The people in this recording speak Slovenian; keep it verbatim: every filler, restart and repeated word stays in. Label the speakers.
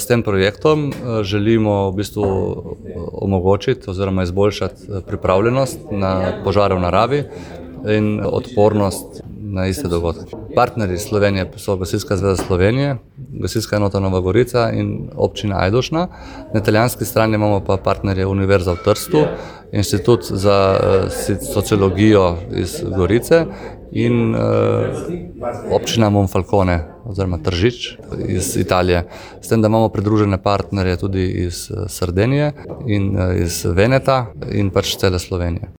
Speaker 1: S tem projektom želimo v bistvu omogočiti oziroma izboljšati pripravljenost na požare v naravi in odpornost na iste dogodke. Partnerji Slovenije so Gasilska zveza Slovenije, Gasilska enota Nova Gorica in občina Ajdovšna. Na italijanski strani imamo pa partnerje Univerza v Trstu, Inštitut za sociologijo iz Gorice in uh, občina Monfalcone oziroma Tržič iz Italije. S tem, da imamo pridružene partnerje tudi iz Sardenije in uh, iz Veneta in pač cele Slovenije.